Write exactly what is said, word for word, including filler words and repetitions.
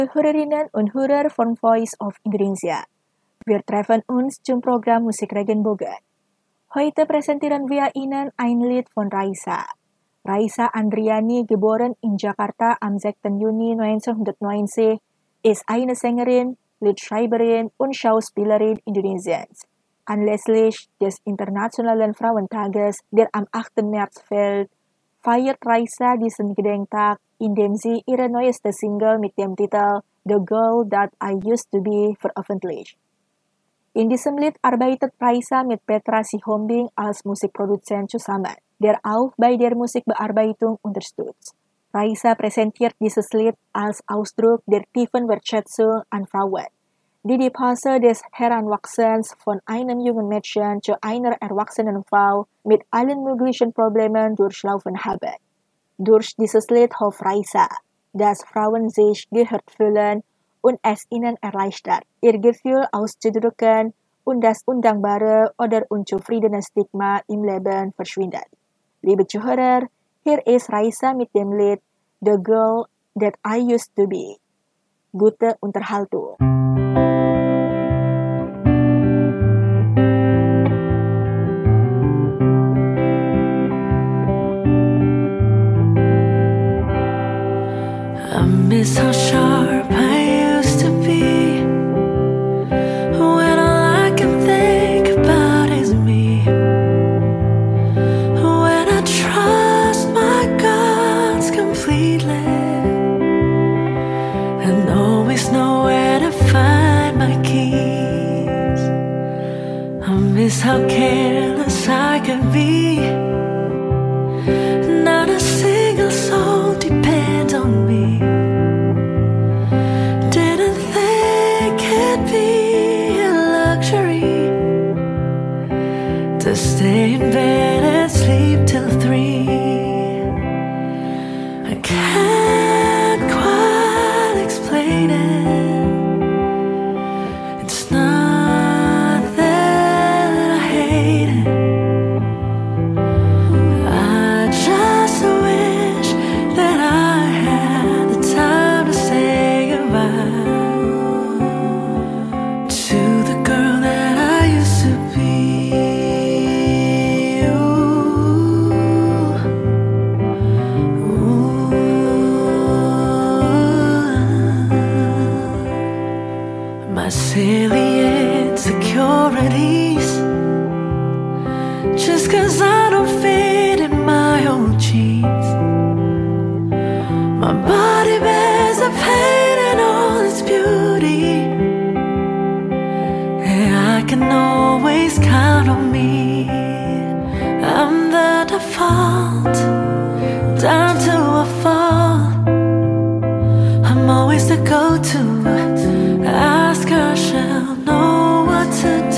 Hörerinnen und Hörer von Voice of Indonesia. Wir treffen uns zum Programm Musik Regenbogen. Heute präsentieren wir Ihnen ein Lied von Raisa. Raisa Andriani, geboren in Jakarta am sechsten Juni neunzehnhundertneunzig, ist eine Sängerin, Liedschreiberin und Schauspielerin Indonesiens. Anlässlich des Internationalen Frauentages, der am achten März fällt, feiert Raisa diesen Gedenktag, indem sie ihre neueste Single mit dem Titel The Girl That I Used to Be veröffentlicht. In diesem Lied arbeitet Raisa mit Petra Sihombing als Musikproduzent zusammen, der auch bei der Musikbearbeitung unterstützt. Raisa präsentiert dieses Lied als Ausdruck der tiefen Wertschätzung an Frauen, die die Phase des Heranwachsens von einem jungen Mädchen zu einer erwachsenen Frau mit allen möglichen Problemen durchlaufen haben. Durch dieses Lied hofft Raisa, dass Frauen sich gehört fühlen und es ihnen erleichtert, ihr Gefühl auszudrücken und das undankbare oder unzufriedene Stigma im Leben verschwindet. Liebe Zuhörer, hier ist Raisa mit dem Lied The Girl That I Used to Be. Gute Unterhaltung. I miss how sharp I used to be, when all I can think about is me, when I trust my guts completely and always know where to find my keys. I miss how careless I could be, not a single soul depends on me. To stay in bed and sleep till three. I can't quite explain it. It's not that I hate it. I just wish that I had the time to say goodbye to the girl that I used to be. My silly insecurities, just cause I don't fit in my old jeans. My body bears the pain and all its beauty, and I can always count on me. I'm the default, down to a fault. I'm always the go-to. Ask her, she'll know what to do.